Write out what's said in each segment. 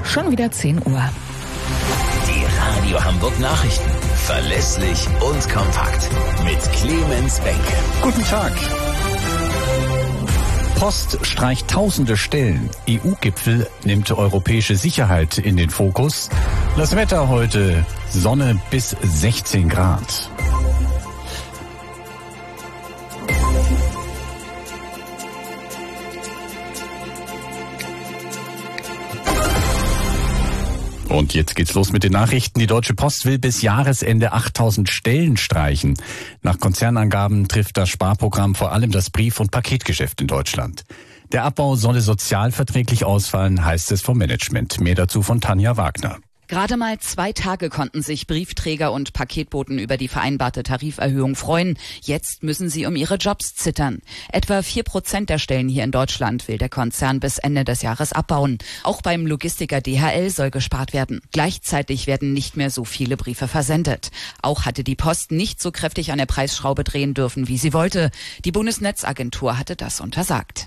Schon wieder 10 Uhr. Die Radio Hamburg Nachrichten. Verlässlich und kompakt. Mit Clemens Benke. Guten Tag. Post streicht tausende Stellen. EU-Gipfel nimmt europäische Sicherheit in den Fokus. Das Wetter heute: Sonne bis 16 Grad. Und jetzt geht's los mit den Nachrichten. Die Deutsche Post will bis Jahresende 8000 Stellen streichen. Nach Konzernangaben trifft das Sparprogramm vor allem das Brief- und Paketgeschäft in Deutschland. Der Abbau solle sozialverträglich ausfallen, heißt es vom Management. Mehr dazu von Tanja Wagner. Gerade mal 2 Tage konnten sich Briefträger und Paketboten über die vereinbarte Tariferhöhung freuen. Jetzt müssen sie um ihre Jobs zittern. Etwa 4% der Stellen hier in Deutschland will der Konzern bis Ende des Jahres abbauen. Auch beim Logistiker DHL soll gespart werden. Gleichzeitig werden nicht mehr so viele Briefe versendet. Auch hatte die Post nicht so kräftig an der Preisschraube drehen dürfen, wie sie wollte. Die Bundesnetzagentur hatte das untersagt.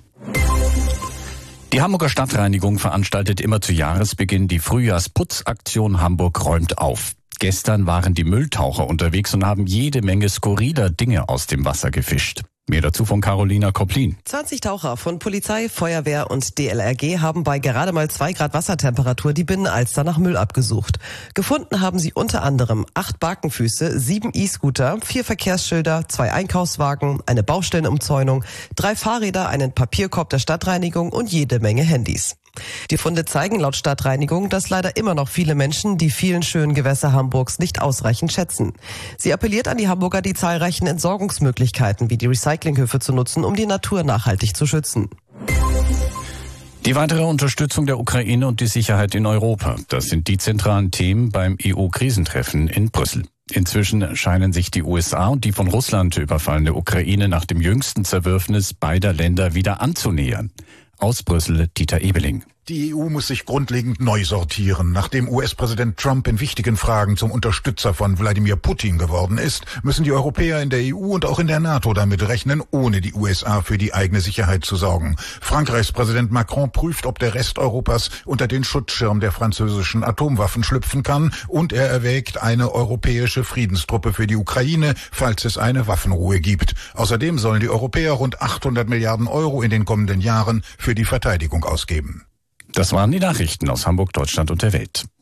Die Hamburger Stadtreinigung veranstaltet immer zu Jahresbeginn die Frühjahrsputzaktion Hamburg räumt auf. Gestern waren die Mülltaucher unterwegs und haben jede Menge skurriler Dinge aus dem Wasser gefischt. Mehr dazu von Carolina Koplin. 20 Taucher von Polizei, Feuerwehr und DLRG haben bei gerade mal 2 Grad Wassertemperatur die Binnenalster nach Müll abgesucht. Gefunden haben sie unter anderem 8 Barkenfüße, 7 E-Scooter, 4 Verkehrsschilder, 2 Einkaufswagen, eine Baustellenumzäunung, 3 Fahrräder, einen Papierkorb der Stadtreinigung und jede Menge Handys. Die Funde zeigen laut Stadtreinigung, dass leider immer noch viele Menschen die vielen schönen Gewässer Hamburgs nicht ausreichend schätzen. Sie appelliert an die Hamburger, die zahlreichen Entsorgungsmöglichkeiten wie die Recyclinghöfe zu nutzen, um die Natur nachhaltig zu schützen. Die weitere Unterstützung der Ukraine und die Sicherheit in Europa, das sind die zentralen Themen beim EU-Krisentreffen in Brüssel. Inzwischen scheinen sich die USA und die von Russland überfallene Ukraine nach dem jüngsten Zerwürfnis beider Länder wieder anzunähern. Aus Brüssel, Dieter Ebeling. Die EU muss sich grundlegend neu sortieren. Nachdem US-Präsident Trump in wichtigen Fragen zum Unterstützer von Wladimir Putin geworden ist, müssen die Europäer in der EU und auch in der NATO damit rechnen, ohne die USA für die eigene Sicherheit zu sorgen. Frankreichs Präsident Macron prüft, ob der Rest Europas unter den Schutzschirm der französischen Atomwaffen schlüpfen kann, und er erwägt eine europäische Friedenstruppe für die Ukraine, falls es eine Waffenruhe gibt. Außerdem sollen die Europäer rund 800 Milliarden Euro in den kommenden Jahren für die Verteidigung ausgeben. Das waren die Nachrichten aus Hamburg, Deutschland und der Welt.